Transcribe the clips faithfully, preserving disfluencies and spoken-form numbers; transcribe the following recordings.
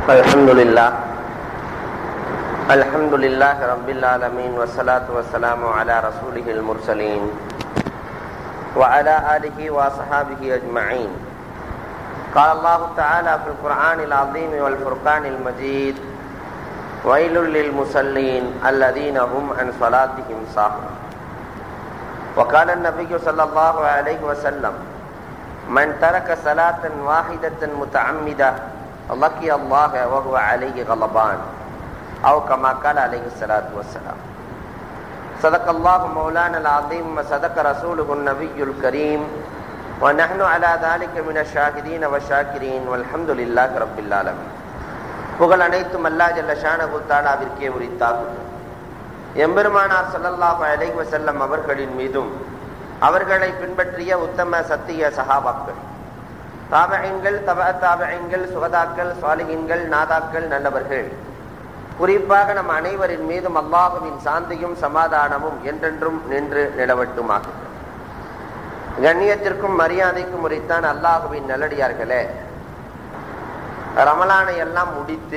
الحمد لله الحمد لله رب العالمين والصلاة والسلام على رسوله المرسلين وعلى آله وصحابه أجمعين. قال الله تعالى في القرآن العظيم والفرقان المجيد: ويل للمصلين الذين هم عن صلاتهم ساهون. وقال النبي صلى الله عليه وسلم: من ترك صلاة واحدة متعمدة لقي الله وهو عليه غضبان، أو كما قال عليه الصلاة والسلام. صدق الله مولانا العظيم وصدق رسوله النبي الكريم، ونحن على ذلك من الشاهدين والشاكرين والحمد لله رب العالمين. புகழ் அனைத்தும் அல்லாஹ் ஜல்ல ஷானஹு தஆலாவிற்கே உரித்தாகும். எம்பெருமானார் ஸல்லல்லாஹு அலைஹி வஸல்லம் அவர்களின் மீதும் அவர்களை பின்பற்றிய உத்தம சத்திய சஹாபாக்கள், தாபிஈன்கள், தபஅ தாபிஈன்கள், சுஹதாக்கள், சாலிஹீன்கள், நாதாக்கள், நல்லவர்கள், குறிப்பாக நம் அனைவரின் மீதும் அல்லாஹ்வின் சாந்தியும் சமாதானமும் என்றென்றும் நின்று நிலவட்டுமாக. கண்ணியத்திற்கும் மரியாதைக்கும் உரித்தான் அல்லாஹ்வின் நல்லடியார்களே, ரமலானை எல்லாம் முடித்து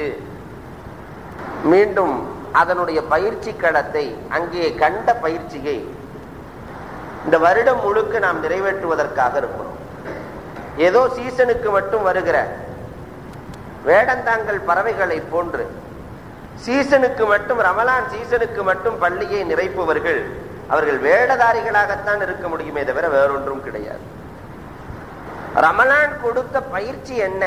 மீண்டும் அதனுடைய பயிற்சி களத்தை, அங்கே கண்ட பயிற்சியை இந்த வருடம் முழுக்க நாம் நிறைவேற்றுவதற்காக இருக்கிறோம். ஏதோ சீசனுக்கு மட்டும் வருகிற வேடந்தாங்கல் பறவைகளை போன்று சீசனுக்கு மட்டும், ரமலான் சீசனுக்கு மட்டும் பள்ளியை நிறைப்பவர்கள் அவர்கள் வேடதாரிகளாகத்தான் இருக்க முடியுமே தவிர வேறொன்றும் கிடையாது. ரமலான் கொடுத்த பயிற்சி என்ன?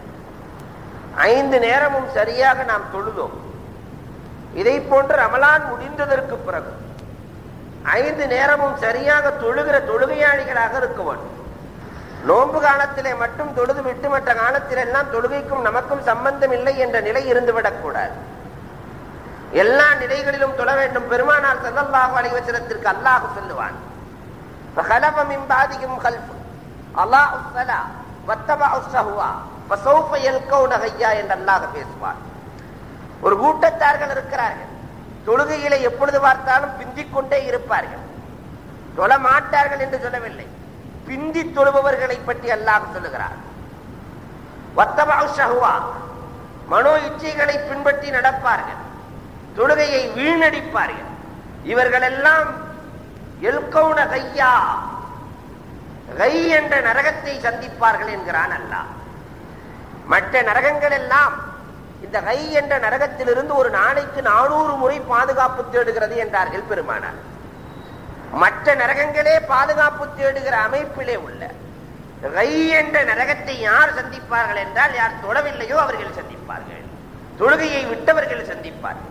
ஐந்து நேரமும் சரியாக நாம் தொழுதோம். இதை போன்று ரமலான் முடிந்ததற்கு பிறகு ஐந்து நேரமும் சரியாக தொழுகிற தொழுகையாளிகளாக இருக்க வேண்டும். நோன்பு காலத்திலே மட்டும் தொழுது விட்டு மற்ற காலத்திலெல்லாம் தொழுகைக்கும் நமக்கும் சம்பந்தம் இல்லை என்ற நிலை இருந்துவிடக் கூடாது. எல்லா நிலைகளிலும் தொழ வேண்டும். பெருமானார் ஸல்லல்லாஹு அலைஹி வஸல்லத்திற்கு அல்லாஹ் சொல்லுவான்: ஃபஹலஃப மின் பாதிஹிம் கல்ஃப் அல்லாஹுஸ் ஸலா வத்தபஉஸ் ஸஹ்வா ஃபஸௌஃப யல்கௌன ஹய்யா என்று அல்லாஹ் பேசுவார். ஒரு கூட்டத்தார்கள் இருக்கிறார்கள், தொழுகையிலே எப்பொழுது பார்த்தாலும் பிந்திக் கொண்டே இருப்பார்கள். தொழ மாட்டார்கள் என்று சொல்லவில்லை, பிந்தி தொழுபவர்களை பற்றி அல்லாஹ் சொல்லுகிறார். வத்தபஉஸ் ஸஹ்வா, மனோ இச்சைகளை பின்பற்றி நடப்பார்கள், தொழுகையை வீணடிப்பார்கள். இவர்களெல்லாம் எல்கௌன கையா, கை என்ற நரகத்தை சந்திப்பார்கள் என்கிறான் அல்லாஹ். மற்ற நரகங்கள் எல்லாம் இந்த கை என்ற நரகத்திலிருந்து ஒரு நாளைக்கு நானூறு முறை பாதுகாப்பு தேடுகிறது என்றார்கள் பெருமானார். மற்ற நரகங்களே பாதுகாப்பு தேடுகிற அமைப்பிலே உள்ள கை என்ற நரகத்தை யார் சந்திப்பார்கள் என்றால், யார் தொழவில்லையோ அவர்கள் சந்திப்பார்கள், தொழுகையை விட்டவர்கள் சந்திப்பார்கள்.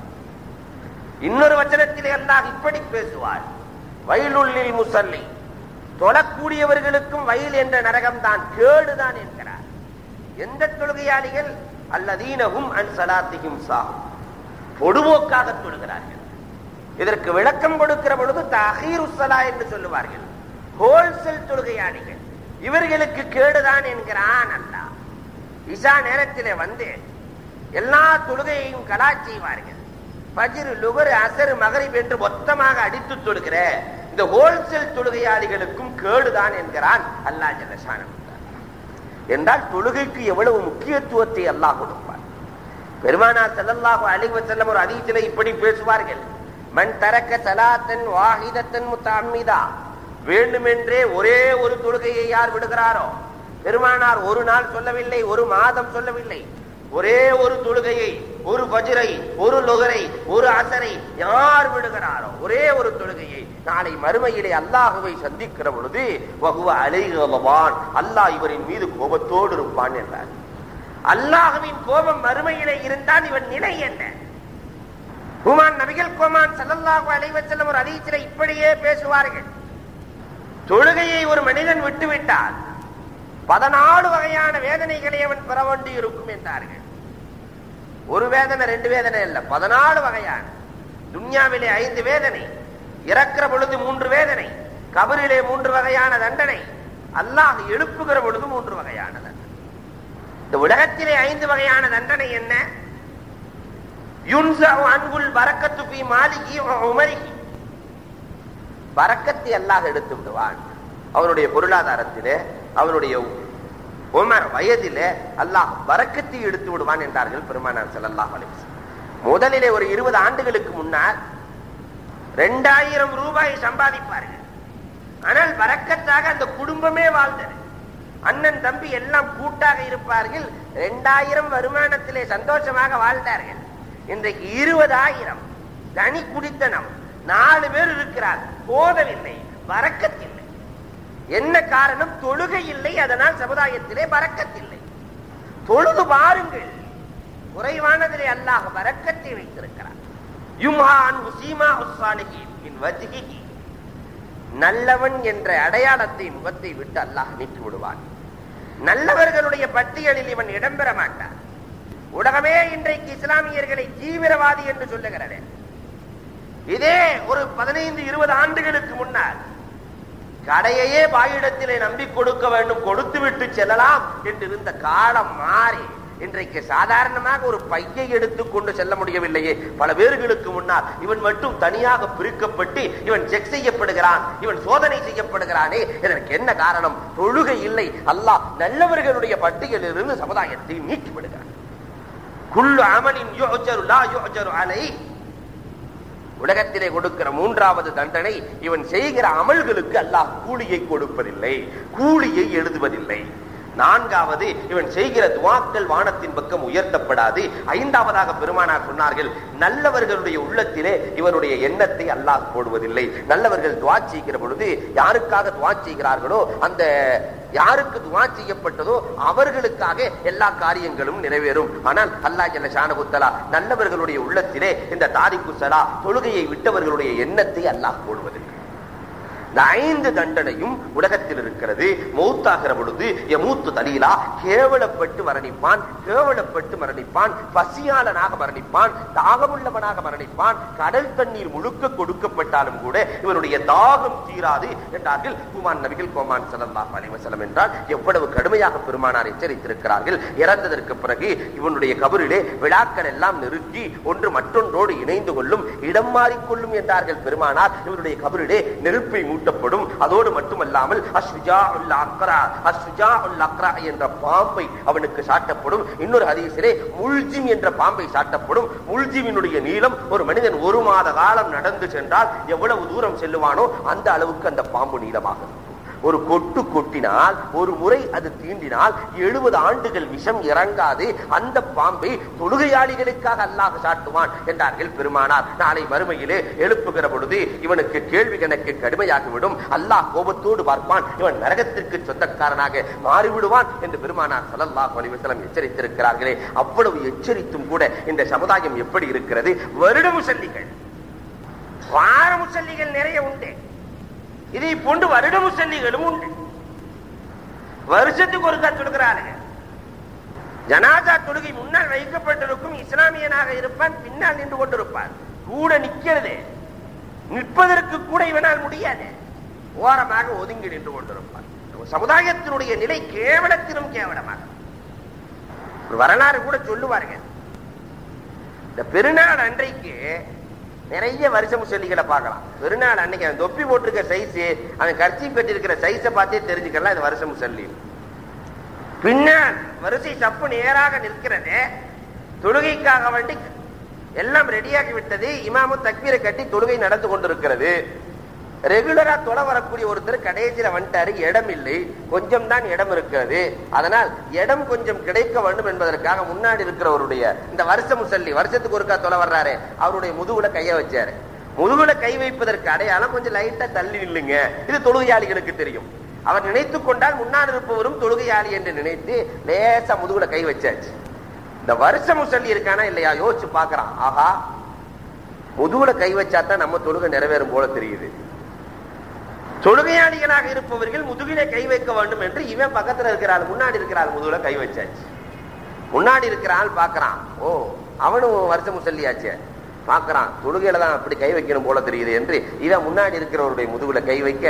இன்னொரு வசனத்திலே அல்லாஹ் இப்படி பேசுவார்: வயலுள்ளில் முஸல்லி, தொழக்கூடியவர்களுக்கும் வயல் என்ற நரகம் தான், கேடுதான் என்கிறார். எந்த தொழுகையாளிகள்? அல்லதீனஹும் அன் ஸலாத்திஹிம் சாஹூன், பொடுபோக்காக தொழுகிறார்கள். இதற்கு விளக்கம் கொடுக்கிற பொழுது தஅഖீருஸ் ஸலா என்று சொல்லுவார்கள். ஹோல்சேல் தொழுகையாளிகள், இவர்களுக்கு கேடுதான் என்கிறான் அல்லாஹ். இஷா நேரத்திலே வந்து எல்லா தொழுகையையும் கலா செய்வார்கள். ஃபஜ்ர், லுஹர், அஸர், மக்ரிப் என்று மொத்தமாக அடித்து தொழுகிற இந்த ஹோல்சேல் தொழுகையாளிகளுக்கும் கேடுதான் என்கிறான் அல்லாஹ் ஜல்ல ஷானஹு. என்றால் தொழுகைக்கு எவ்வளவு முக்கியத்துவத்தை அல்லாஹ் கொடுப்பார். பெருமானார் ஸல்லல்லாஹு அலைஹி வஸல்லம் ஒரு ஹதீஸிலே இப்படி பேசுவார்கள்: மன் தரக்க ஸலாத்தன் வாஹிதத்தன் முத்தஅம்மிதா, வேண்டுமென்றே ஒரே ஒரு தொழுகையை யார் விடுகிறாரோ, பெருமானார் ஒரு நாள் சொல்லவில்லை, ஒரு மாதம் சொல்லவில்லை, ஒரே ஒரு தொழுகையை, ஒரு ஃபஜ்ரை, ஒரு லுஹரை, ஒரு அஸரை யார் விடுகிறாரோ, ஒரே ஒரு தொழுகையை, நாளை மறுமையிலே அல்லாஹ்வை சந்திக்கிற பொழுது வஹுவ அலைஹி கலபான், அல்லாஹ் இவரின் மீது கோபத்தோடு இருப்பான் என்றார். அல்லாஹ்வின் கோபம் மறுமையிலே இருந்தால் இவன் நிலை என்ன? ஹுமான் நபிகள் கோமான் ஸல்லல்லாஹு அலைஹி வஸல்லம் ஒரு ஹதீஸிலே இப்படியே பேசுவார்கள்: தொழுகையை ஒரு மனிதன் விட்டுவிட்டால் பதினாலு வகையான வேதனைகளை அவன் பெற வேண்டி இருக்கும் என்றார்கள். ஒரு வேதனை, ரெண்டு வேதனை அல்ல, பதினாலு வகையான. துன்யாவிலே ஐந்து வேதனை, இறக்கிற பொழுது மூன்று வேதனை, கபரிலே மூன்று வகையான தண்டனை, அல்லாஹ் எழுப்புகிற பொழுது மூன்று வகையான தண்டனை. இந்த உலகத்திலே ஐந்து வகையான தண்டனை என்ன? யுன்ஸஉ அன்ஹுல் பரக்கத்து ஃபீ மாலிஹி வ உமரிஹி, பரக்கத்தை அல்லாஹ் எடுத்து விடுவான் அவனுடைய பொருளாதாரத்திலே, அவனுடைய உமர் வயதில அல்லாஹ் பரக்கத்தை எடுத்து விடுவான் என்றார்கள் பெருமானார் ஸல்லல்லாஹு அலைஹி வஸல்லம். முதலிலே ஒரு இருபது ஆண்டுகளுக்கு முன்னால் இரண்டாயிரம் ரூபாய் சம்பாதிப்பார்கள். ஆனால் பரக்கத்தாக அந்த குடும்பமே வாழ்ந்தது. அண்ணன் தம்பி எல்லாம் கூட்டாக இருப்பார்கள். இரண்டாயிரம் வருமானத்திலே சந்தோஷமாக வாழ்ந்தார்கள். இன்றைக்கு இருபதாயிரம் தனி குடித்தனம், நாலு பேர் இருக்கிறார், போதவில்லை, பரக்கத்தில்லை. என்ன காரணம்? தொழுகை இல்லை. அதனால் சமுதாயத்திலே பரக்கத்தில்லை. தொழுது பாருங்கள், குறைவானதிலே அல்லாஹ் பரக்கத்தை வைத்திருக்கிறார். நல்லவன் என்ற அடையாளத்தை முகத்தை விட்டு அல்லாஹ் நீக்கி விடுவான். நல்லவர்களுடைய பட்டியலில் இவன் இடம்பெற மாட்டான். உலகமே இன்றைக்கு இஸ்லாமியர்களை தீவிரவாதி என்று சொல்லுகிறது. இதே ஒரு பதினைந்து இருபது ஆண்டுகளுக்கு முன்னால் கடையையே பாயிடத்திலே நம்பி கொடுக்க வேண்டும், கொடுத்து விட்டு செல்லலாம் என்று இருந்த காலம் மாறி இன்றைக்கு சாதாரணமாக ஒரு பையை எடுத்துக்கொண்டு செல்ல முடியவில்லையே. பல பேர்களுக்கு முன்னால் இவன் மட்டும் தனியாக பிரிக்கப்பட்டு இவன் செக் செய்யப்படுகிறான், இவன் சோதனை செய்யப்படுகிறானே. இதற்கு என்ன காரணம்? தொழுகை இல்லை. அல்லாஹ் நல்லவர்களுடைய பட்டியலில் இருந்து சமுதாயத்தை நீக்கி விடுகிறான். குல்லு அமலின் யுஅஜரு லா யுஅஜரு அலை. உலகத்திலே கொடுக்கிற மூன்றாவது தண்டனை, இவன் செய்கிற அமல்களுக்கு அல்லாஹ் கூலியை கொடுப்பதில்லை, கூலியை எழுதுவதில்லை. நான்காவது, இவன் செய்கிற துஆக்கள் வானத்தின் பக்கம் உயர்த்தப்படாது. ஐந்தாவதாக பெருமானார் சொன்னார்கள், நல்லவர்களுடைய உள்ளத்திலே இவனுடைய எண்ணத்தை அல்லாஹ் போடுவதில்லை. நல்லவர்கள் துஆ செய்கிற பொழுது யாருக்காக துஆ செய்கிறார்களோ, அந்த யாருக்கு துஆ செய்யப்பட்டதோ அவர்களுக்காக எல்லா காரியங்களும் நிறைவேறும். ஆனால் அல்லாஹ் ஜல்ல ஷானஹு தஆலா நல்லவர்களுடைய உள்ளத்திலே இந்த தாரிக்கு ஸலா, தொழுகையை விட்டவர்களுடைய எண்ணத்தை அல்லாஹ் போடுவதில்லை. இந்த ஐந்து தண்டனையும் உலகத்தில் இருக்கிறது. மௌத்தாகிற பொழுது யமூத்து தலீலா, கேவலப்பட்டு மரணிப்பான், கேவலப்பட்டு மரணிப்பான், பசியாளனாக மரணிப்பான், தாகமுள்ளவனாக மரணிப்பான். கடல் தண்ணீர் முழுக்க கொடுக்கப்பட்டாலும் கூட இவனுடைய தாகம் தீராது என்றார்கள் குமான் நபிகள் கோமான் ஸல்லல்லாஹு அலைஹி வஸல்லம். என்றால் எவ்வளவு கடுமையாக பெருமானார் எச்சரித்திருக்கிறார்கள். இறந்ததற்கு பிறகு இவனுடைய கபரிலே விழாக்கள் எல்லாம் நிறுத்தி ஒன்று மற்றொன்றோடு இணைந்து கொள்ளும், இடம் மாறிக்கொள்ளும் என்றார்கள் பெருமானார். இவனுடைய கபரிலே நெருப்பை மூட்டப்படும். அதோடு மட்டுமல்லாமல் அஸ்ஜாஉல் அக்ரா, அஸ்ஜாஉல் அக்ரா என்ற பாம்பை அவனுக்கு சாட்டப்படும். இன்னொரு ஹதீஸிலே முல்ஜிம் என்ற பாம்பை சாட்டப்படும். முல்ஜிமினுடைய நீளம் ஒரு மனிதன் ஒரு மாத காலம் நடந்து சென்றால் எவ்வளவு தூரம் செல்லுவானோ அந்த அளவுக்கு அந்த பாம்பு நீளமாகும். ஒரு கொட்டு கொட்டினால், ஒரு முறை அது தீண்டினால் எழுபது ஆண்டுகள் விஷம் இறங்காது. அந்த பாம்பை தொழுகையாளிகளுக்காக அல்லாஹ் சாட்டுவான் என்றார்கள் பெருமானார். நாளை மறுமையிலே எழுப்புகிற பொழுது இவனுக்கு கேள்வி கணக்கு கடுமையாகிவிடும். அல்லாஹ் கோபத்தோடு பார்ப்பான், இவன் நரகத்திற்கு சொந்தக்காரனாக மாறிவிடுவான் என்று பெருமானார் ஸல்லல்லாஹு அலைஹி வஸல்லம் எச்சரித்திருக்கிறார்களே. அவ்வளவு எச்சரித்தும் கூட இந்த சமுதாயம் எப்படி இருக்கிறது? வருட முசல்லிகள், வார முசல்லிகள் நிறைய உண்டு. இதை போன்று வருட முசல்லிகளும் உண்டு. வருஷத்துக்கு ஒருக்கா தொழுகிறார்கள். ஜனாசா தொழுகை முன்னால் வைக்கப்பட்டிருக்கும். இஸ்லாமியனாக இருப்பான், பின்னால் நின்று கொண்டிருப்பான். கூட நிற்கிறது, நிற்பதற்கு கூட இவனால் முடியாது. ஓரமாக ஒதுங்கி நின்று கொண்டிருப்பான். சமுதாயத்தினுடைய நிலை கேவலத்திலும் கேவலமாக. ஒரு வரலாறு கூட சொல்லுவார்கள். இந்த பெருநாள் அன்றைக்கு நிறைய வருஷ முசல்லிகளை பார்க்கலாம். பெருநாள் அன்னைக்கு அவன் தொப்பி போட்டிருக்க சைஸ், அவன் கர்ச்சீப் கட்டிருக்கிற சைஸை பார்த்தே தெரிஞ்சுக்கலாம் இது வருஷ முசல்லி. பின்னால் வரிசை சப்பு நேராக நிற்கிறது. தொழுகைக்காக வேண்டி எல்லாம் ரெடியாகி விட்டது. இமாமும் தக்பீரை கட்டி தொழுகை நடந்து கொண்டிருக்கிறது. ரெகுலரா தொட வரக்கூடிய ஒருத்தர் கடைசியில வந்துட்டாரு. இடம் இல்லை, கொஞ்சம் தான் இடம் இருக்கிறது. அதனால் இடம் கொஞ்சம் கிடைக்க வேண்டும் என்பதற்காக முன்னாடி இருக்கிறவருடைய இந்த வருஷ முசல்லி, வருஷத்துக்கு ஒருக்கா தொலை வர்றாரு, அவருடைய முதுகுல கைய வச்சாரு. முதுகுல கை வைப்பதற்கு அடையாளம் கொஞ்சம் லைட்டா தள்ளி நில்லுங்க. இது தொழுகையாளிகளுக்கு தெரியும். அவர் நினைத்துக் கொண்டால் முன்னாடி இருப்பவரும் தொழுகையாளி என்று நினைத்து லேசா முதுகுல கை வச்சாச்சு. இந்த வருஷ முசல்லி இருக்கானா இல்லையா யோசிச்சு பாக்குறான். ஆஹா, முதுகுல கை வச்சாதான் நம்ம தொழுகை நிறைவேறும் போல தெரியுது. தொழுகையாளிகளாக இருப்பவர்கள் முதுகிலே கை வைக்க வேண்டும் என்று இவன் பக்கத்துல இருக்கிறாள், முன்னாடி இருக்கிறாள், முதுகுல கை வச்சாச்சு. முன்னாடி இருக்கிறாள் பாக்குறான். ஓ, அவனும் வருஷ முசல்லியாச்சு. பாக்குறான், தொழுகையில தான் அப்படி கை வைக்கணும் போல தெரியுது என்று இவன் முன்னாடி இருக்கிறவருடைய முதுகுல கை வைக்க,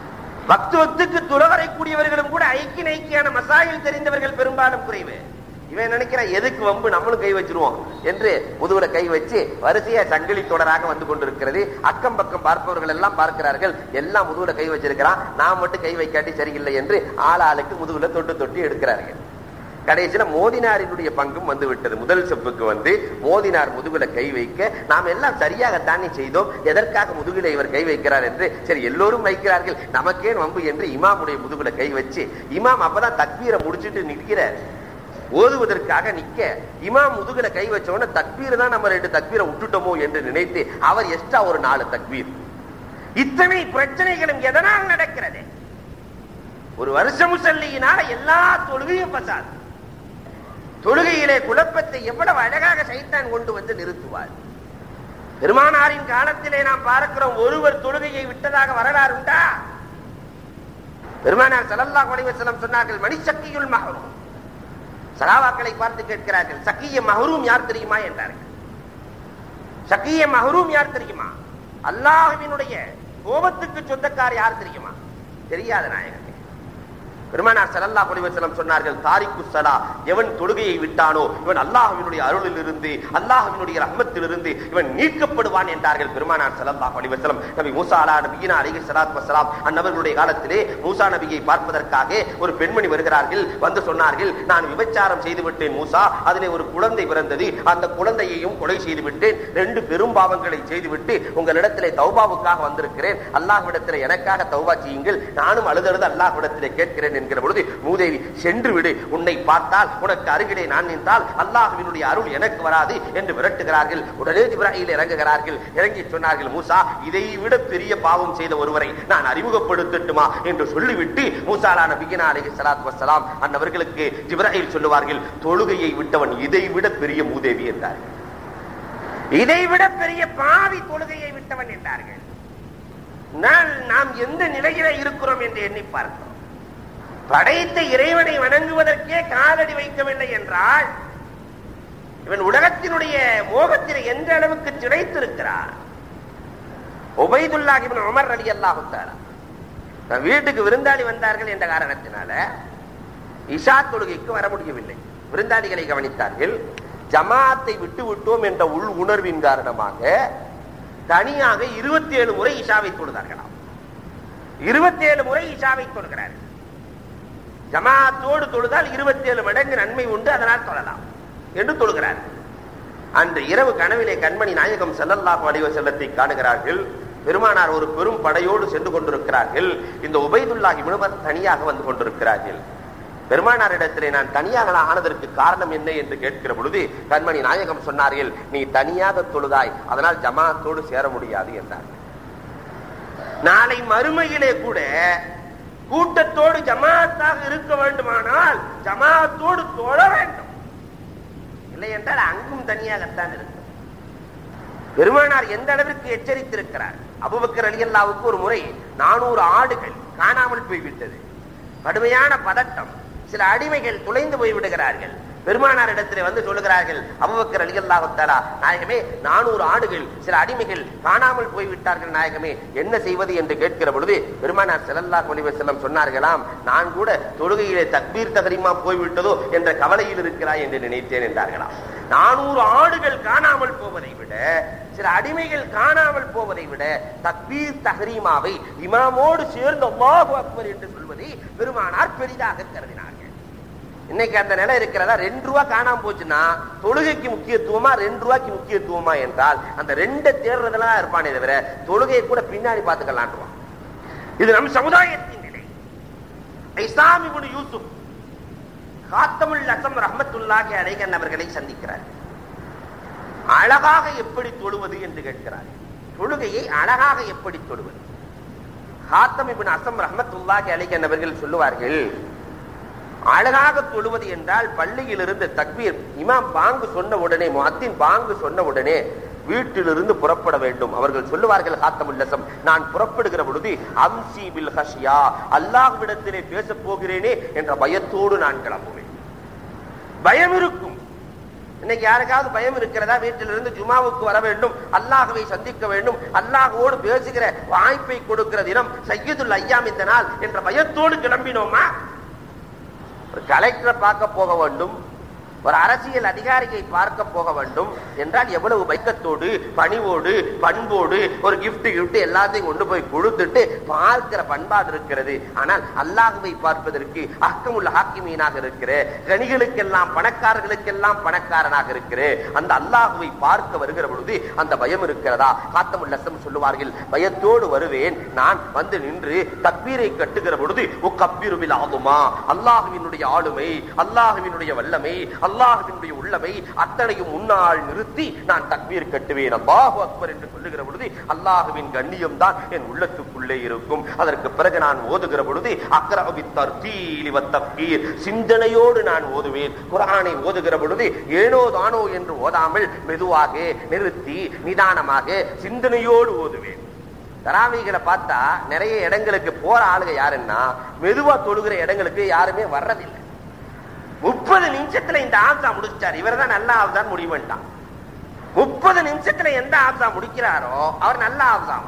பக்துவத்துக்கு துறவரைக்கூடியவர்களும் கூட ஐக்கிய ஐக்கியான மசாயில் தெரிந்தவர்கள் பெரும்பாலும் குறைவு. இவன் நினைக்கிறான் எதுக்கு வம்பு, நம்மளும் கை வச்சிருவோம் என்று முதுகுல கை வச்சு வரிசையா சங்கிலி தொடராக வந்து கொண்டிருக்கிறது. அக்கம் பக்கம் பார்ப்பவர்கள் எல்லாம் பார்க்கிறார்கள், எல்லாம் முதுகுல கை வச்சிருக்கிறான், நான் மட்டும் கை வைக்காட்டி சரியில்லை என்று ஆள் ஆளுக்கு முதுகுல தொட்டு தொட்டி எடுக்கிறார்கள். கடைசியில மோதினாரினுடைய பங்கும் வந்து விட்டது. முதல் செப்புக்கு வந்து மோதினார் முதுகுல கை வைக்க நாம் எல்லாம் சரியாகத்தானே செய்தோம், எதற்காக முதுகுல இவர் கை வைக்கிறார் என்று சரி எல்லோரும் வைக்கிறார்கள், நமக்கே வம்பு என்று இமாமுடைய முதுகுல கை வச்சு, இமாம் அப்பதான் தக்பீரை முடிச்சுட்டு நிற்கிறார், ஓதுவதற்காக நிக்க, இமாம் முதுகுல கை வச்சவன தக்பீர் தான் நம்ம ரெண்டு தக்பீரை விட்டுட்டோமோ என்று நினைத்து அவர் எக்ஸ்ட்ரா ஒரு நாலு தக்பீர். இத்தனை பிரச்சனைகளும் எதனால் நடக்கிறது? ஒரு வருஷ முசல்லியினால எல்லா தொழுகையும் பசாது. தொழுகையிலே குழப்பத்தை எவ்வளவு அழகாக சைத்தான் கொண்டு வந்து நிறுத்துவார். பெருமானாரின் காலத்திலே நாம் பார்க்கிறோம், ஒருவர் தொழுகையை விட்டதாக வரலாறு உண்டா? பெருமானார் ஸல்லல்லாஹு அலைஹி வஸல்லம் சொன்னார்கள், மணி சக்கியுல் மஹ்ரூம். சஹாபாக்களை பார்த்து கேட்கிறார்கள், சக்கிய மஹ்ரூம் யார் தெரியுமா என்றார்கள். சக்கிய மஹ்ரூம் யார் தெரியுமா? அல்லாஹ்வினுடைய கோபத்துக்கு சொந்தக்கார் யார் தெரியுமா? தெரியாத நாயகமே. பெருமானார் ஸல்லல்லாஹு அலைஹி வஸல்லம் சொன்னார்கள், தாரிக்கு ஸலா, எவன் தொழுகையை விட்டானோ இவன் அல்லாஹ்வினுடைய அருளில் இருந்து அல்லாஹ்வினுடைய ரஹ்மத்தில் இருந்து இவன் நீக்கப்படுவான் என்றார்கள் பெருமானார் ஸல்லல்லாஹு அலைஹி வஸல்லம். நபி மூசா அலா நபியினா அலைஹி ஸலாத்து வஸலாம் அன்னவர்களுடைய காலத்திலே மூசா நபியை பார்ப்பதற்காக ஒரு பெண்மணி வருகிறார்கள். வந்து சொன்னார்கள், நான் விபச்சாரம் செய்து விட்டேன் மூசா, அதிலே ஒரு குழந்தை பிறந்தது, அந்த குழந்தையையும் கொலை செய்து விட்டேன், ரெண்டு பெரும் பாவங்களை செய்துவிட்டு உங்களிடத்திலே தௌபாவுக்காக வந்திருக்கிறேன், அல்லாஹ்விடத்திலே எனக்காக தௌபா செய்யுங்கள், நானும் அழுதழுது அல்லாஹ்விடத்திலே கேட்கிறேன் என்கிற பொழுது, மூதேவி சென்று விடு, உன்னை பார்த்தால் உனக்கு அருகிலே நான் நின்றால் அல்லாஹ்வினுடைய அருள் எனக்கு வராது என்று விரட்டுகிறார்கள். உடனே ஜிப்ராயில் இறங்குகிறார்கள். இறங்கி சொன்னார்கள், மூசா, இதை விட பெரிய பாவம் செய்த ஒருவரை நான் அறிமுகப்படுத்தட்டுமா என்று சொல்லிவிட்டு மூசா நபியினா அலைஹி ஸலாத்து வஸலாம் அன்னவர்களுக்கு ஜிப்ராயில் சொல்லுவார்கள், தொழுகையை விட்டவன் இதை விட பெரிய மூதேவி என்றார்கள், இதை விட பெரிய பாவி தொழுகையை விட்டவன் என்றார்கள். நாம் எந்த நிலையில இருக்கிறோம் என்று எண்ணி பார்க்கிறோம். படைத்த இறைவனை வணங்குவதற்கே காலடி வைக்கவில்லை என்றால் இவன் உலகத்தினுடைய மோகத்தில் எந்த அளவுக்கு திளைத்திருக்கிறார். உபைதுல்லாஹ் இப்னு உமர் ரலியல்லாஹு தஆலா வீட்டுக்கு விருந்தாளி வந்தார்கள் என்ற காரணத்தினால இஷா தொழுகைக்கு வர முடியவில்லை. விருந்தாளிகளை கவனித்தார்கள். ஜமாத்தை விட்டு விட்டோம் என்ற உள் உணர்வின் காரணமாக தனியாக இருபத்தி ஏழு முறை இஷாவை தொழுதார்களாம். இருபத்தி ஏழு முறை இஷாவை தொழுகிறார்கள். ஜமாத்தோடு தொழுதால் இருபத்தி ஏழு மடங்கு நன்மை உண்டு, அதனால் தொழலாம் என்று தொழுகிறார். அன்று இரவு கனவிலே கண்மணி நாயகம் ஸல்லல்லாஹு அலைஹி வஸல்லத்தை காணுகிறார்கள். பெருமானார் ஒரு பெரும் படையோடு சென்று கொண்டிருக்கிறார்கள். இந்த உபைதுல்லாஹ் இப்னு உமர் தனியாக வந்து கொண்டிருக்கிறார்கள். பெருமானாரிடத்திலே நான் தனியாக ஆனதற்கு காரணம் என்ன என்று கேட்கிற பொழுது கண்மணி நாயகம் சொன்னார்கள், நீ தனியாக தொழுதாய், அதனால் ஜமாத்தோடு சேர முடியாது என்றார்கள். நாளை மறுமையிலே கூட கூட்டத்தோடு ஜமாத்தாக இருக்க வேண்டுமானால் ஜமாத்தோடு தொழ வேண்டும், இல்லை என்றால் அங்கும் தனியாகத்தான் இருக்கும். பெருமானார் எந்த அளவிற்கு எச்சரித்திருக்கிறார். அபூபக்கர் ரலியல்லாஹுவுக்கு ஒரு முறை நானூறு ஆடுகள் காணாமல் போய்விட்டது. கடுமையான பதட்டம். சில அடிமைகள் துளைந்து போய் விடுகிறார்கள். பெருமானார் இடத்திலே வந்து சொல்லுகிறார்கள், அபூபக்கர் ரலியல்லாஹு தஆலா, நாயகமே, நானூறு ஆடுகள் சில அடிமைகள் காணாமல் போய்விட்டார்கள் நாயகமே, என்ன செய்வது என்று கேட்கிற பொழுது பெருமானார் ஸல்லல்லாஹு அலைஹி வஸல்லம் சொன்னார்களாம், நான் கூட தொழுகையிலே தக்பீர் தஹரீமா போய்விட்டதோ என்ற கவலையில் இருக்கிறாய் என்று நினைத்தேன் என்றார்களாம். நானூறு ஆடுகள் காணாமல் போவதை விட சில அடிமைகள் காணாமல் போவதை விட தக்பீர் தஹரீமாவை இமாமோடு சேர்ந்து அல்லாஹு அக்பர் என்று சொல்வதை பெருமானார் பெரிதாக கருதினார்கள். இன்னைக்கு அந்த நிலை இருக்கிறதா? ரெண்டு ரூபா காணாம போச்சுன்னா தொழுகைக்கு முக்கியத்துவமா ரெண்டு ரூபாய்க்கு முக்கியத்துவமா என்றால் அந்த ரெண்டு தேர்றதெல்லாம் இருப்பானே தவிர தொழுகையை கூட பின்னாடி பார்த்துக்கலாம். இது நம் சமுதாயத்தின் நிலை. இஸ்லாம் இப்னு யூசுப் காத்தமுல் அஸம் ரஹ்மத்துல்லாஹி அலைஹி அவர்களை சந்திக்கிறார். அழகாக எப்படி தொழுவது என்று கேட்கிறார். தொழுகையை அழகாக எப்படி தொழுவது? காத்தம் இப்னு அஸம் ரஹ்மத்துல்லாஹி அலைஹி அவர்கள் சொல்லுவார்கள், அழகாக தொழுவது என்றால் பள்ளியில் இருந்து தக்பீர் இமாம் பாங்கு சொன்ன உடனே, முஅத்தின் பாங்கு சொன்ன உடனே வீட்டிலிருந்து புறப்பட வேண்டும். அவர்கள் சொல்லுவார்கள், காத்தமுல் அஸம், நான் புறப்படுகிற பொழுது அம்சி பில் ஹஷ்யா, அல்லாஹ்விடத்திலே பேச போகிறேனே என்ற பயத்தோடு நான் கிளம்புவேன். பயம் இருக்கும். இன்னைக்கு யாருக்காவது பயம் இருக்கிறதா? வீட்டிலிருந்து ஜுமாவுக்கு வர வேண்டும், அல்லாஹ்வை சந்திக்க வேண்டும், அல்லாஹ்வோடு பேசுகிற வாய்ப்பை கொடுக்கிற தினம் சய்யிதுல் ஐயாம் இந்த நாள் என்ற பயத்தோடு கிளம்பினோமா? ஒரு கலெக்டரை பார்க்க போக வேண்டும், ஒரு அரசியல் அதிகாரியை பார்க்க போக வேண்டும் என்றால் எவ்வளவு வைக்கத்தோடு பணிவோடு பண்போடு ஒரு கிஃப்ட் கிஃப்ட் எல்லாத்தையும் கொண்டு போய் கொடுத்துட்டு பார்க்கிற பண்பாடு இருக்கிறது. ஆனால் அல்லாஹ்வை பார்ப்பதற்கு அஹ்கமுல் ஹாக்கிமீனாக இருக்கிற, கனிகளுக்கெல்லாம் பணக்காரர்களுக்கெல்லாம் பணக்காரனாக இருக்கிற அந்த அல்லாஹ்வை பார்க்க வருகிற பொழுது அந்த பயம் இருக்கிறதா? காத்தமுல் லஸம் சொல்லுவார்கள், பயத்தோடு வருவேன். நான் வந்து நின்று தக்பீரை கட்டுகிற பொழுது உக்கப்பிரு பில் ஆதுமா, அல்லாஹ்வினுடைய ஆளுமை, அல்லாஹ்வினுடைய வல்லமை, அல்லாஹ்வினுடைய உள்ளமை அத்தனையும் முன்னால் நிறுத்தி நான் தக்பீர் கட்டுவேன். அல்லாஹு அக்பர் என்று சொல்லுகிற பொழுது அல்லாஹ்வின் கண்ணியம் தான் என் உள்ளத்துக்குள்ளே இருக்கும். அதற்கு பிறகு நான் ஓதுகிற பொழுது அக்ரஅ பித்தர்தீலி வத்தஃகீர், சிந்தனையோடு நான் ஓதுவேன். குர்ஆனை ஓதுகிற பொழுது ஏனோ தானோ என்று ஓதாமல் மெதுவாக நிறுத்தி நிதானமாக சிந்தனையோடு ஓதுவேன். தராவீகளை பார்த்தா நிறைய இடங்களுக்கு போற ஆளுங்க யாருன்னா மெதுவா தொழுகிற இடங்களுக்கு யாருமே வர்றதில்லை. முப்பது நிமிஷத்துல இந்த ஆப்சா முடிச்சார், இவர் தான் நல்ல ஆப்தான் முடிவுட்டான். முப்பது நிமிஷத்துல எந்த ஆப்சா முடிக்கிறாரோ அவர் நல்ல ஆப்சாமா.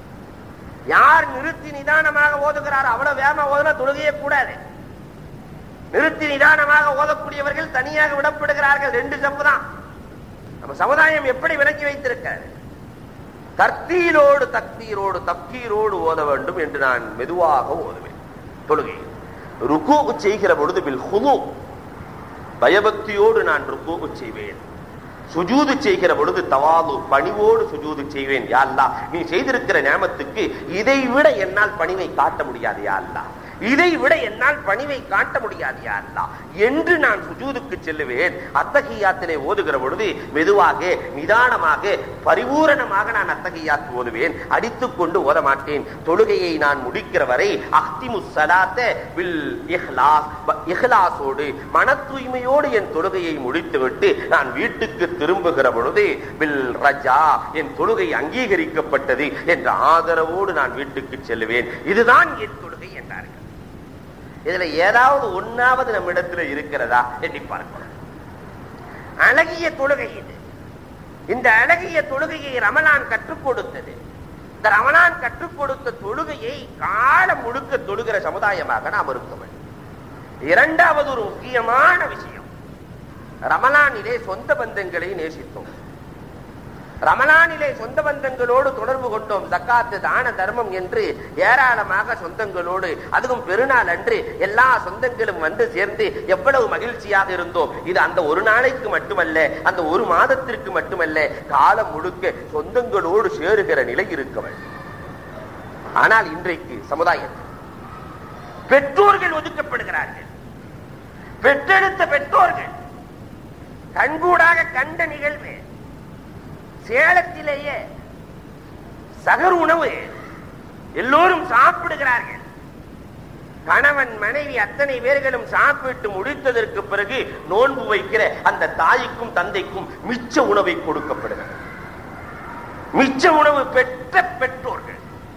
யார் நிறுத்தி நிதானமாக ஓதுகிறாரோ அவ்வளவு வேகமா ஓதுனா தொழுகையே கூடாது. நிறுத்தி நிதானமாக ஓதக்கூடியவர்கள் தனியாக விடப்படுகிறார்கள். ரெண்டு சப்பு தான். நம்ம சமுதாயம் எப்படி விலக்கி வைத்திருக்காரு? தர்த்தீலோடு தக்பீரோடு தப்கீரோடு ஓத வேண்டும் என்று நான் மெதுவாக ஓதுவேன். தொழுகை ருக்கு செய்கிற பொழுது பில் ஹுது, பயபக்தியோடு நான் ருக்கு செய்வேன். சுஜூது செய்கிற பொழுது தவாது, பணிவோடு சுஜூது செய்வேன். யா அல்லாஹ், நீ செய்திருக்கிற நியமத்துக்கு இதை விட என்னால் பணிவை காட்ட முடியாது. யா அல்லாஹ், இதை விட என்னால் பணிவை காட்ட முடியாது யா அல்லாஹ் என்று நான் சுஜூதுக்கு செல்லுவேன். அத்தஹியாத்திலே ஓதுகிற பொழுது மெதுவாக நிதானமாக பரிபூரணமாக நான் அத்தஹியாத் ஓதுவேன். அடித்துக் கொண்டு ஓத மாட்டேன். தொழுகையை நான் முடிக்கிற வரை அஹ்திமுஸ் ஸலாத்த பில் இஹ்லாஸ், இஹ்லாஸோடு மன தூய்மையோடு என் தொழுகையை முடித்துவிட்டு நான் வீட்டுக்கு திரும்புகிற பொழுது பில் ரஜா, என் தொழுகை அங்கீகரிக்கப்பட்டது என்ற ஆதரவோடு நான் வீட்டுக்கு செல்லுவேன். இதுதான் என் தொழுகை என்றார்கள். இதுல ஏதாவது ஒன்னாவது நம்ம இடத்துல இருக்கிறதா எண்ணி பார்க்கணும். அழகிய தொழுகை இது. இந்த அழகிய தொழுகையை ரமலான் கற்றுக் கொடுத்தது. இந்த ரமலான் கற்றுக் கொடுத்த தொழுகையை காலம் முழுக்க தொழுகிற சமுதாயமாக நாம் இருக்க வேண்டும். இரண்டாவது ஒரு முக்கியமான விஷயம், ரமலானிலே சொந்த பந்தங்களை நேசித்தோம். ரமலானிலே சொந்த பந்தங்களோடு தொடர்பு கொண்டோம். ஜக்காத்து, தான தர்மம் என்று ஏராளமாக சொந்தங்களோடு, அதுவும் பெருநாள் அன்று எல்லா சொந்தங்களும் வந்து சேர்ந்து எவ்வளவு மகிழ்ச்சியாக இருந்தோம். இது அந்த ஒரு நாளைக்கு மட்டுமல்ல, அந்த ஒரு மாதத்திற்கு மட்டுமல்ல, காலம் முழுக்க சொந்தங்களோடு சேருகிற நிலை இருக்க வேண்டும். ஆனால் இன்றைக்கு சமுதாயத்தில் பெற்றோர்கள் ஒதுக்கப்படுகிறார்கள். பெற்றெடுத்த பெற்றோர்கள் கண்கூடாக கண்ட நிகழ்வு. சேலத்திலேயே சகர் உணவு எல்லோரும் சாப்பிடுகிறார்கள். கணவன் மனைவி அத்தனை பேர்களும் சாப்பிட்டு முடித்ததற்கு பிறகு நோன்பு வைக்கிற அந்த தாய்க்கும் தந்தைக்கும் மிச்ச உணவை கொடுக்கப்படுகிறது. மிச்ச உணவு பெற்ற பெற்றோர்கள்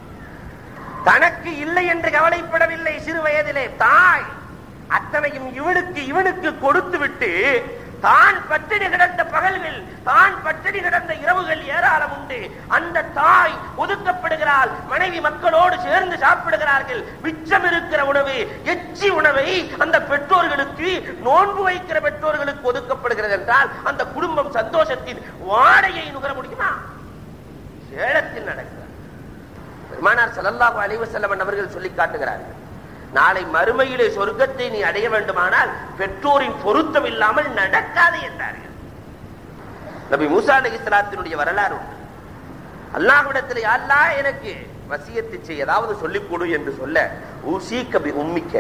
தனக்கு இல்லை என்று கவலைப்படவில்லை. சிறு வயதிலே தாய் அத்தனையும் இவனுக்கு இவனுக்கு கொடுத்து விட்டு தான் பட்டினி கிடந்த பகல்கள், தான் பட்டினி கிடந்த இரவுகள் ஏராளம் உண்டு. அந்த தாய் ஒதுக்கப்படுகிறாள். மனைவி மக்களோடு சேர்ந்து சாப்பிடுகிறார்கள். மிச்சம் இருக்கிற உணவு, எச்சி உணவை அந்த பெற்றோர்களுக்கு, நோன்பு வைக்கிற பெற்றோர்களுக்கு ஒதுக்கப்படுகிறது என்றால் அந்த குடும்பம் சந்தோஷத்தின் வாடையை நுகர முடியுமா? சேலத்தில் நடக்கிறார். பெருமானார் ஸல்லல்லாஹு அலைஹி வஸல்லம் அவர்கள் சொல்லி காட்டுகிறார்கள், நாளை மறுமையிலே சொர்க்கத்தை நீ அடைய வேண்டுமானால் பெற்றோரின் பொருத்தம் இல்லாமல் நடக்காது என்றார்கள். நபி மூசா அலைஹிஸ்ஸலாத்தினுடைய வரலாறு உண்டு. அல்லாஹ்விடத்தில் யா அல்லாஹ் எனக்கு வசியத்து செய்ய ஏதாவது சொல்லிக் கொடு என்று சொல்ல, ஊசீக பி உம்மிக்க,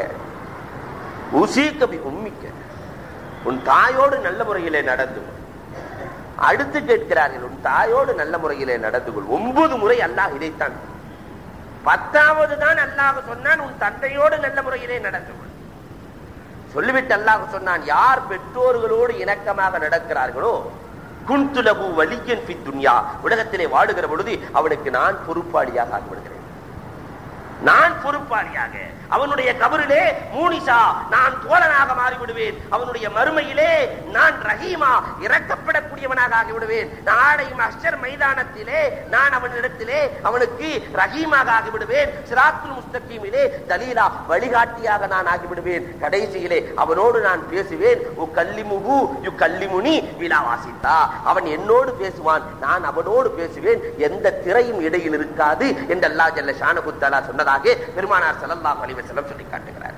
ஊசீக பி உம்மிக்க, உன் தாயோடு நல்ல முறையிலே நடந்து கொள். அடுத்து கேட்கிறார்கள், உன் தாயோடு நல்ல முறையிலே நடந்து கொள். ஒன்பது முறை அல்லாஹ் இதைத்தான். பத்தாவது தான் அல்லாஹ் சொன்னான், உன் தந்தையோடு நல்ல முறையிலே நடந்து கொள். சொல்லிவிட்டு அல்லாஹ் சொன்னான், யார் பெற்றோர்களோடு இணக்கமாக நடக்கிறார்களோ குன்துலபு வலியன் ஃபி துன்யா, உலகத்திலே வாடுகிற பொழுது அவனுக்கு நான் பொறுப்பாளியாக ஆகிவிடுகிறேன். நான் பொறுப்பாளியாக அவனுடைய கபரிலே மூனிசா நான் தோழனாக மாறிவிடுவேன். அவனுடைய மறுமையிலே நான் ரஹீமா இறக்கப்படக்கூடியவனாக ஆகிவிடுவேன். நாளை மஹ்ஷர் மைதானத்திலே நான் அவனிடத்திலே அவனுக்கு ரஹீமாக ஆகிவிடுவேன். சிராத்துல் முஸ்தகீமிலே தலீலா வழிகாட்டியாக நான் ஆகிவிடுவேன். கடைசியிலே அவனோடு நான் பேசுவேன். உ கல்லிமுஹு யு கல்லிமுனி விலா வாசித்தா, அவன் என்னோடு பேசுவான், நான் அவனோடு பேசுவேன், எந்த திரையும் இடையில் இருக்காது என்று அல்லாஹ் ஜல்ல ஷானஹு தஆலா சொன்னதாக பெருமானார் ஸல்லல்லாஹு அலைஹி வஸல்லம் சொல்லி காட்டுகிறார்.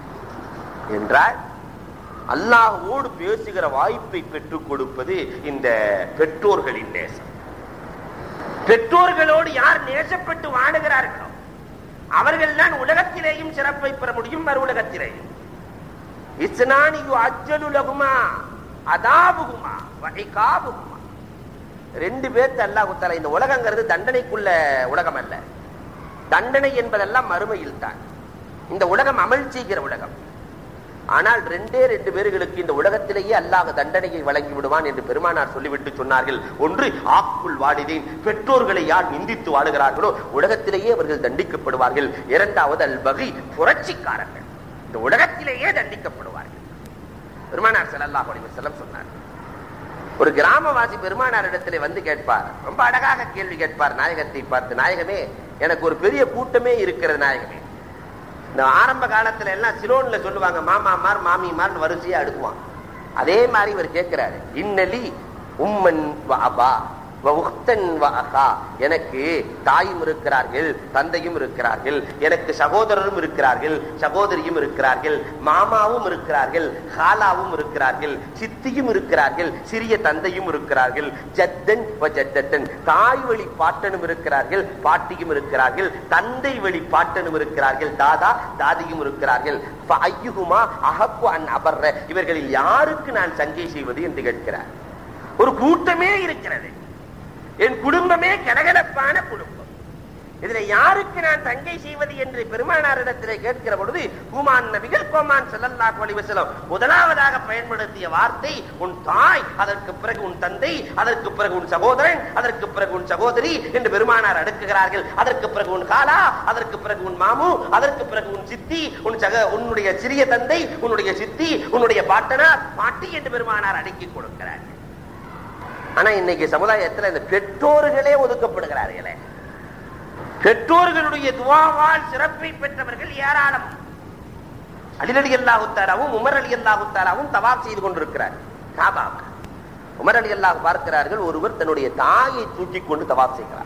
என்றால் அல்லாஹ்வோடு பேசுகிற வாய்ப்பை பெற்றுக் கொடுப்பது இந்த பெற்றோர்களின் நேசம். பெற்றோர்களோடு யார் நேசப்பட்டு வாழுகிறார்களோ அவர்கள் தான் உலகத்திலேயும் சிறப்பை பெற முடியும், மறு உலகத்திலேயும். இஸ்னானியு அஜ்ஜலு லஹுமா அதாபுஹுமா வ இகாபுஹுமா. ரெண்டு பேர்த்த அல்லாஹ் தஆலா, இந்த உலகங்கிறது தண்டனைக்குள்ள உலகம் அல்ல. தண்டனை என்பதெல்லாம் மறுமையில் தான். இந்த உலகம் அமல் செய்கிற உலகம். ஆனால் ரெண்டே ரெண்டு பேர்களுக்கு இந்த உலகத்திலேயே அல்லாஹ் தண்டனையை வழங்கி விடுவான் என்று பெருமானார் சொல்லிவிட்டு சொன்னார்கள். ஒன்று ஆக்குல் வாலிதீன், பெற்றோர்களை யார் நிந்தித்து வாழுகிறார்களோ உலகத்திலேயே அவர்கள் தண்டிக்கப்படுவார்கள். இரண்டாவது அல் பகி, புரட்சிக்காரர்கள் இந்த உலகத்திலேயே தண்டிக்கப்படுவார்கள். பெருமானார் ஸல்லல்லாஹு அலைஹி வஸல்லம் சொன்னார். ஒரு கிராமவாசி பெருமானார் இடத்திலே வந்து கேட்பார், ரொம்ப அழகாக கேள்வி கேட்பார் நாயகத்தை பார்த்து. நாயகமே, எனக்கு ஒரு பெரிய கூட்டமே இருக்கிறது நாயகமே. இந்த ஆரம்ப காலத்துல எல்லாம் சிலோன்ல சொல்லுவாங்க மாமாமார் மாமிமார் வரிசையா அடுக்குவான். அதே மாதிரி இவர் கேட்கிறாரு, இன்னலி உம்மன் வ அபா வ உக்தன் வ அகா, எனக்கு தாயும் இருக்கிறார்கள், தந்தையும் இருக்கிறார்கள், எனக்கு சகோதரரும் இருக்கிறார்கள், சகோதரியும் இருக்கிறார்கள், மாமாவும் இருக்கிறார்கள், ஹாலாவும் இருக்கிறார்கள், சித்தியும் இருக்கிறார்கள், சிறிய தந்தையும் இருக்கிறார்கள், ஜத்தன் வ ஜத்தன், தாய் வழி பாட்டனும் இருக்கிறார்கள், பாட்டியும் இருக்கிறார்கள், தந்தை வழி பாட்டனும் இருக்கிறார்கள், தாதா தாதியும் இருக்கிறார்கள். ஃபஅய்யுஹுமா அஹப்பு அன் அபர்ர, இவர்களில் யாருக்கு நான் சங்கை செய்வது என்று கேட்கிறார். ஒரு கூட்டமே இருக்கிறது, என் குடும்பமே கலகலப்பான குடும்பம், இதுல யாருக்கு நான் தங்கை செய்வது என்று பெருமானாரிடத்திலே கேட்கிற பொழுது ஹுமான் நபிகள் கோமான் ஸல்லல்லாஹு அலைஹி வஸல்லம் முதலாவதாக பயன்படுத்திய வார்த்தை உன் தாய், அதற்கு பிறகு உன் தந்தை, அதற்கு பிறகு உன் சகோதரன், அதற்கு பிறகு உன் சகோதரி என்று பெருமானார் அடுக்குகிறார்கள். அதற்கு பிறகு உன் காலா, அதற்கு பிறகு உன் மாமு, அதற்கு பிறகு உன் சித்தி, உன் சக உன்னுடைய சிறிய தந்தை, உன்னுடைய சித்தி, உன்னுடைய பாட்டனார் பாட்டி என்று பெருமானார் அடுக்கி கொடுக்கிறார்கள். ஆனா இன்னைக்கு சமுதாயத்தில் இந்த பெற்றோர்களே ஒதுக்கப்படுகிறார்களே. பெற்றோர்களுடைய துஆவால் சிறப்பை பெற்றவர்கள் ஏராளம். அலி ரலியல்லாஹு தஆலாவும் உமர் ரலியல்லாஹு தஆலாவும் தவாப் செய்து கொண்டிருக்கிறார் காபாவுக்கு. உமர் ரலியல்லாஹு பார்க்கிறார்கள், ஒருவர் தன்னுடைய தாயை தூக்கி கொண்டு தவாப் செய்கிறார்.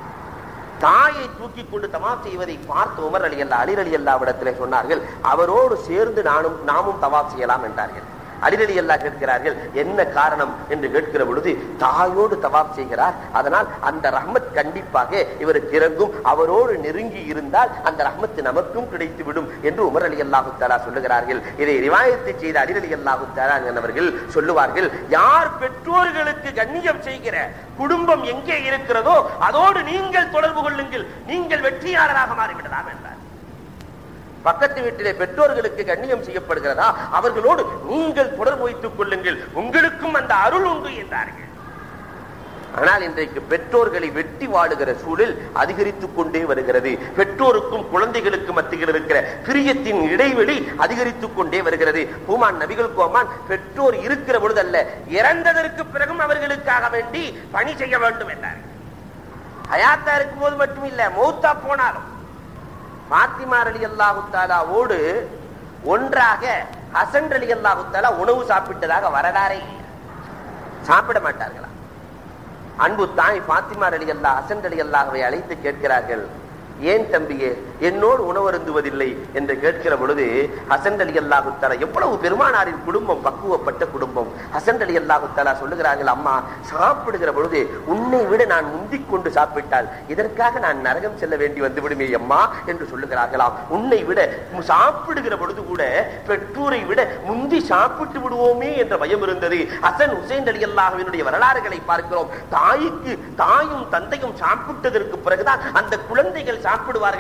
தாயை தூக்கி கொண்டு தவாப் செய்வதை பார்த்து உமர் ரலியல்லாஹு அலி ரலியல்லாஹு இடத்திலே சொன்னார்கள், அவரோடு சேர்ந்து நானும் நாமும் தவாப் செய்யலாம் என்றார்கள். அலி ரலியல்லாஹு கேட்கிறார்கள், என்ன காரணம் என்று கேட்கிற பொழுது, தாயோடு தவாப் செய்கிறார், அதனால் அந்த ரஹ்மத் கண்டிப்பாக இவருக்கு இறங்கும், அவரோடு நெருங்கி இருந்தால் அந்த ரஹ்மத் நமக்கும் கிடைத்து விடும் என்று உமர் ரலியல்லாஹு தஆலா சொல்லுகிறார்கள். இதை ரிவாயத்தை செய்த அலி ரலியல்லாஹு தஆலா என்பவர்கள் சொல்லுவார்கள், யார் பெற்றோர்களுக்கு கண்ணியம் செய்கிற குடும்பம் எங்கே இருக்கிறதோ அதோடு நீங்கள் தொடர்பு கொள்ளுங்கள், நீங்கள் வெற்றியாளராக மாறிவிடலாம் என்றார். பக்கத்து வீட்டிலே பெற்றோர்களுக்கு கண்ணியம் செய்யப்படுகிறதா, அவர்களோடு நீங்கள் தொடர்பு வைத்துக் கொள்ளுங்கள், உங்களுக்கும் அந்த அருள் உண்டு என்றார்கள். ஆனால் இன்றைக்கு பெற்றோர்களை வெட்டி வாழுகிற சூழல் அதிகரித்துக் கொண்டே வருகிறது. பெற்றோருக்கும் குழந்தைகளுக்கு மத்தியில் இருக்கிற பிரியத்தின் இடைவெளி அதிகரித்துக் கொண்டே வருகிறது. ஹுமான் நபிகள் கோமான் பெற்றோர் இருக்கிற பொழுதல்ல, இறந்ததற்கு பிறகும் அவர்களுக்காக வேண்டி பணி செய்ய வேண்டும் என்றார்கள். ஹயாத்தா இருக்கும் போது மட்டும் இல்ல, மௌத்தா போனாலும். பாத்திமா ரலியல்லாஹு தஆலாவோடு ஒன்றாக ஹசன் ரலியல்லாஹு தஆலா உணவு சாப்பிட்டதாக வரலாறே. சாப்பிட மாட்டார்களா? அன்பு தாய் பாத்திமா ரலியல்லாஹு ஹசன் ரலியல்லாஹுவை அழைத்து கேட்கிறார்கள், ஏன் தம்பியே என்னோடு உணவருந்துவதில்லை என்று கேட்கிற பொழுது ஹசன் ரலியல்லாஹு தஆலா, எவ்வளவு பெருமானாரின் குடும்பம் பக்குவப்பட்ட குடும்பம். ஹசன் ரலியல்லாஹு தஆலா சொல்லுகிறார்கள், அம்மா சாப்பிடுகிற பொழுது உன்னை விட நான் முந்திக் கொண்டு சாப்பிட்டால் இதற்காக நான் நரகம் செல்ல வேண்டி வந்து விடுமே அம்மா என்று சொல்லுகிறார்களாம். உன்னை விட சாப்பிடுகிற பொழுது கூட பெற்றோரை விட முந்தி சாப்பிட்டு விடுவோமே என்ற பயம் இருந்தது. ஹசன் ஹுசைன் ரலியல்லாஹுவினுடைய வரலாறுகளை பார்க்கிறோம். தாய்க்கு தாயும் தந்தையும் சாப்பிட்டதற்கு பிறகுதான் அந்த குழந்தைகள் சாப்பிடுவார்கள் என்ற வரலாறு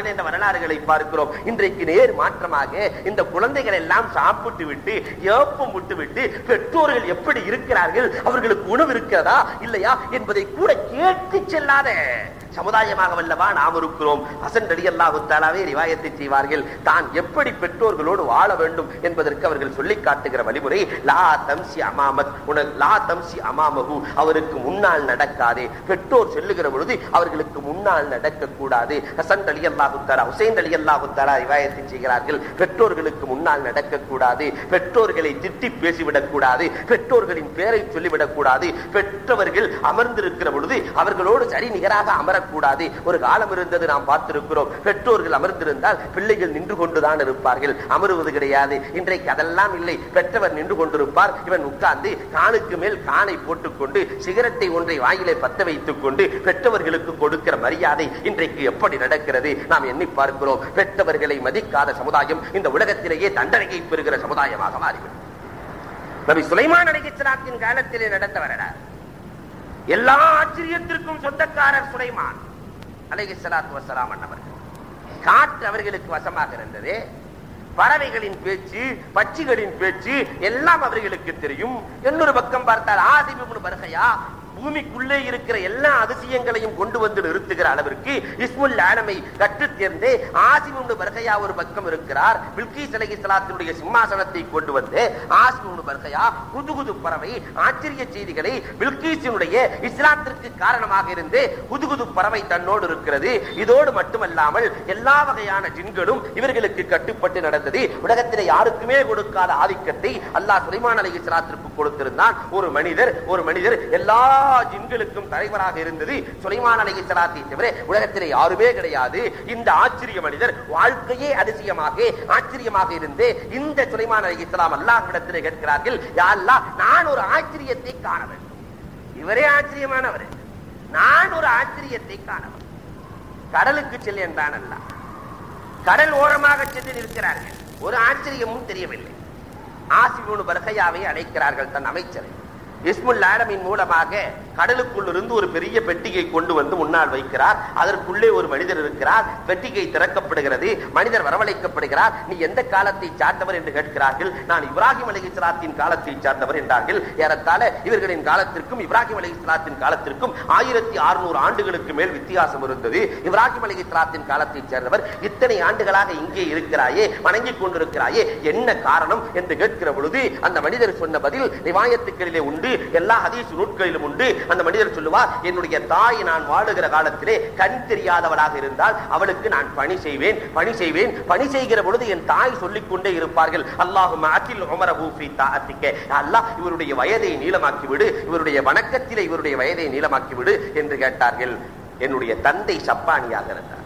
வரலாறுகளை பார்க்கிறோம். இன்றைக்கு நேர் மாற்றமாக இந்த குழந்தைகள் எல்லாம் சாப்பிட்டு விட்டு ஏப்பம் விட்டு விட்டு பெற்றோர்கள் எப்படி இருக்கிறார்கள், அவர்களுக்கு உணவு இருக்கிறதா இல்லையா என்பதை கூட கேட்டு செல்லாத சமுதாயமாக வல்லவா நாம் இருக்கிறோம். ஹசன் ரலியல்லாஹு தஆலாவே ரிவாயத்தை செய்வார்கள். தான் எப்படி பெற்றோர்களோடு வாழ வேண்டும் என்பதற்கு அவர்கள் சொல்லி காட்டுகிற வழிமுறை லா தம்சி அமாமத் உனல் லா தம்சி அமாமஹு, அவருக்கு முன்னால் நடக்காதே. பெற்றோர் சொல்லுகிற பொழுது அவர்களுக்கு முன்னால் நடக்க கூடாது. ஹசன் ரலியல்லாஹு தஆலா ஹுசைன் ரலியல்லாஹு தஆலா ரிவாயத்தை செய்கிறார்கள். பெற்றோர்களுக்கு முன்னால் நடக்க கூடாது, பெற்றோர்களை திட்டி பேசிவிடக் கூடாது, பெற்றோர்களின் பெயரை சொல்லிவிடக் கூடாது. பெற்றவர்கள் அமர்ந்திருக்கிற பொழுது அவர்களோடு சரி நிகராக அமர கூடாது. ஒரு காலம் இருந்தது, நாம் பார்த்திருக்கிறோம். பெற்றோர்கள் அமர்ந்திருந்தால் பிள்ளைகள் நின்று கொண்டுதான் இருப்பார்கள், அமருவது கிடையாது. இன்றைக்கு அதெல்லாம் இல்லை. பெற்றவர் நின்று கொண்டிருப்பார், இவன் உட்கார்ந்து காலுக்கு மேல் கானை போட்டுக்கொண்டு சிகரெட்டை ஒன்றை வாயிலை பத்த வைத்துக் கொண்டு பெற்றவர்களுக்கு கொடுக்கிற மரியாதை இன்றைக்கு எப்படி நடக்கிறது நாம் எண்ணி பார்க்கிறோம். பெற்றவர்களை மதிக்காத சமுதாயம் இந்த உலகத்திலேயே தண்டனையை பெறுகிற சமுதாயமாக மாறிவிடும். நபி சுலைமான் அலைஹிஸ்ஸலாத்தின் காலத்திலே நடந்த வரலாறு. எல்லா ஆச்சரியத்திற்கும் சொந்தக்காரர் சுலைமான் அலைஹிஸ்ஸலாத்து வஸ்ஸலாம் அன்னவர்கள். காற்று அவர்களுக்கு வசமாக இருந்தது. பறவைகளின் பேச்சு, பட்சிகளின் பேச்சு எல்லாம் அவர்களுக்கு தெரியும். இன்னொரு பக்கம் பார்த்தால் ஆசிம் இப்னு பர்கயா பூமிக்குள்ளே இருக்கிற எல்லா அதிசயங்களையும் கொண்டு வந்து நிறுத்துகிற அளவிற்கு இஸ்முல் ஆலமை கற்றுத் தேர்ந்தே ஆசிம் இப்னு பர்கயா ஒரு பக்கம் இருக்கிறார். பில்கீஸ் அலைஹிஸ்ஸலாத்தினுடைய சிம்மாசனத்தை கொண்டு வந்து ஆசிம் இப்னு பர்கயா புது புது பறவை ஆச்சரிய செய்திகளை பில்கீஸினுடைய இஸ்லாத்திற்கு காரணமாக இருந்து புது புது பறவை தன்னோடு இருக்கிறது. இதோடு மட்டுமல்லாமல் எல்லா வகையான ஜின்களும் இவர்களுக்கு கட்டுப்பட்டு நடந்தது. உலகத்திலே யாருக்குமே கொடுக்காத ஆதிக்கத்தை அல்லாஹ் சுலைமான் அலைஹிஸ்ஸலாத்திற்கு கொடுத்திருந்தான். ஒரு மனிதர் ஒரு மனிதர் எல்லா ஜின்களுக்கும் தலைவராக இருந்தது சுலைமான் அலைஹிஸ்ஸலாத்தை தவிர உலகத்திலே யாருமே கிடையாது. இந்த ஆச்சரிய மனிதர் வாழ்க்கையே அதிசயமாக ஆச்சரியமாக இருந்து இந்த சுலைமான் அலைஹிஸ்ஸலாம் அல்லாஹ்விடத்திலே கேட்கிறார்கள், யா அல்லாஹ், நான் ஒரு ஆச்சரியத்தை காண வேண்டும். இவரே ஆச்சரியமானவர், நான் ஒரு ஆச்சரியத்தை காண வேண்டும். கடலுக்கு செல் என்றான் அல்லாஹ். கடல் ஓரமாக சென்று நிற்கிறார்கள். ஒரு ஆச்சரியமும் தெரியவில்லை. ஆசிம் இப்னு பர்கயாவை அழைக்கிறார்கள் தன் அமைச்சரை. இஸ்முல் ஆலமின் மூலமாக கடலுக்குள் இருந்து ஒரு பெரிய பெட்டிகை கொண்டு வந்து முன்னால் வைக்கிறார். அதற்குள்ளே ஒரு மனிதர் இருக்கிறார். பெட்டிகை திறக்கப்படுகிறது. மனிதர் வரவழைக்கப்படுகிறார். நீ எந்த காலத்தை சார்ந்தவர் என்று கேட்கிறார்கள். நான் இப்ராஹிம் அலைஹிஸ்ஸலாத்தின் காலத்தை சார்ந்தவர் என்றார்கள். ஏறத்தாழ இவர்களின் காலத்திற்கும் இப்ராஹிம் அலைஹிஸ்ஸலாத்தின் காலத்திற்கும் ஆயிரத்தி அறுநூறு ஆண்டுகளுக்கு மேல் வித்தியாசம் இருந்தது. இப்ராஹிம் அலைஹிஸ்ஸலாத்தின் காலத்தை சேர்ந்தவர், இத்தனை ஆண்டுகளாக இங்கே இருக்கிறாயே, வணங்கிக் கொண்டிருக்கிறாயே, என்ன காரணம் என்று கேட்கிற பொழுது அந்த மனிதர் சொன்ன பதில் ரிவாயத்துக்களிலே உண்டு, எல்லா ஹதீஸ் நூல்களிலும் உண்டு. அந்த மனிதர் சொல்லுவார், என்னுடைய தாய் நான் வாழுகிற காலத்திலே கண் தெரியாதவளாக இருந்தால் அவளுக்கு நான் பணி செய்வேன் பணி செய்வேன் பணி செய்கிற பொழுது என் தாய் சொல்லிக் கொண்டே இருப்பார்கள், அல்லாஹும்ம அத்தில் உமரஹு ஃபீ தாஅத்திக, அல்லாஹ் இவருடைய வயதை நீளமாக்கி விடு, இவருடைய வணக்கத்திலே இவருடைய வயதை நீளமாக்கி விடு என்று கேட்டார்கள். என்னுடைய தந்தை சப்பானியாக இருந்தார்,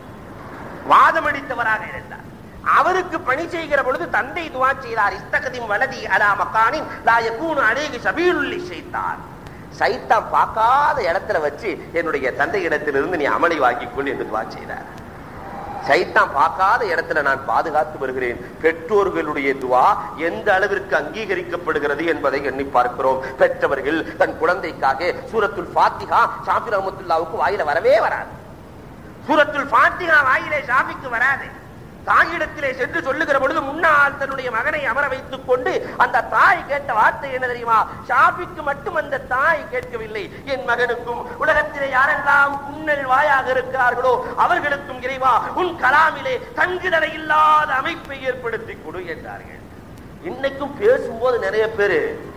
வாதமடித்தவராக இருந்தார். அவருக்கு பணி செய்கிற பொழுது தந்தை துஆ செய்தார், இஸ்தகதிம் வலதி அலா மகானின் லா யகூனு அலைஹி சபீலுல் லிஷைத்தான். சைத்தான் பார்க்காத இடத்துல வச்சு என்னுடைய தந்தை இடத்திலிருந்து நீ அமளி வாங்கிக் கொள் என்று துஆ செய்தார். சைத்தான் பார்க்காத இடத்துல நான் பாதுகாத்து வருகிறேன். பெற்றோர்களுடைய துஆ எந்த அளவிற்கு அங்கீகரிக்கப்படுகிறது என்பதை எண்ணி பார்க்கிறோம். பெற்றவர்கள் தன் குழந்தைக்காக சூரத்துல் ஃபாத்திஹா ஷாஃபி ரஹ்மத்துல்லாஹ்வுக்கு வாயில வரவே வராது. சூரத்துல் ஃபாத்திஹா வாயிலே ஷாஃபிக்கு வராது. தாயிடத்திலே சென்று சொல்லுகிற பொழுது முன்னால் தன்னுடைய மகனை அமர வைத்துக் கொண்டு அந்த தாய் கேட்ட வார்த்தை என்ன தெரியுமா? ஷாஃபிக்கு மட்டும் அந்த தாய் கேட்கவில்லை, என் மகனுக்கும் உலகத்திலே யாரெல்லாம் புன்னல் வாயாக இருக்கிறார்களோ அவர்களுக்கும் இறைவா உன் கலாமிலே தங்குதடை இல்லாத அமைப்பை ஏற்படுத்தி கொடு என்றார்கள். இன்னைக்கும் பேசும்போது நிறைய பேரு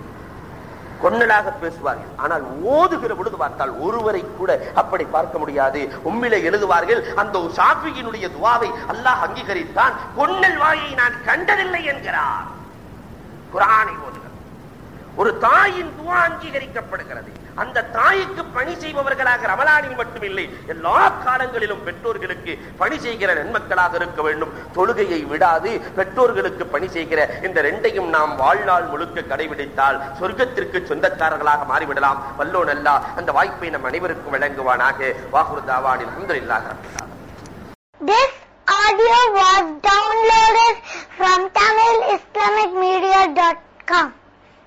கொன்னலாக பேசுவார்கள். ஆனால் ஓதுகிற பொழுது பார்த்தால் ஒருவரை கூட அப்படி பார்க்க முடியாது. உம்மிலே எழுதுவார்கள், அந்த ஷாஃபியினுடைய துஆவை அல்லாஹ் அங்கீகரித்தான், கொன்னல் வாயை நான் கண்டதில்லை என்கிறார். குர்ஆனை ஓதுகிறார். ஒரு தாயின் துஆ அங்கீகரிக்கப்படுகிறது. அந்த தாய்க்கு பணி செய்பவர்களாக ரமலானில் மட்டுமில்லை, எல்லா காலங்களிலும் பெற்றோர்களுக்கு பணி செய்கிற நன்மக்களாக இருக்க வேண்டும். தொழுகையை விடாது பெற்றோர்களுக்கு பணி செய்கிற இந்த ரெண்டையும் நாம் வாழ்நாள் முழுக்க கடைபிடித்தால் சொர்க்கத்திற்கு சொந்தக்காரர்களாக மாறிவிடலாம். வல்லோன் அல்லாஹ் அந்த வாய்ப்பை நம் அனைவருக்கும் வழங்குவானாக. வாஹிரு தாவானில் அல்ஹம்துலில்லாஹி ரப்பில் ஆலமீன். This audio was downloaded from Tamil Islamic Media dot com.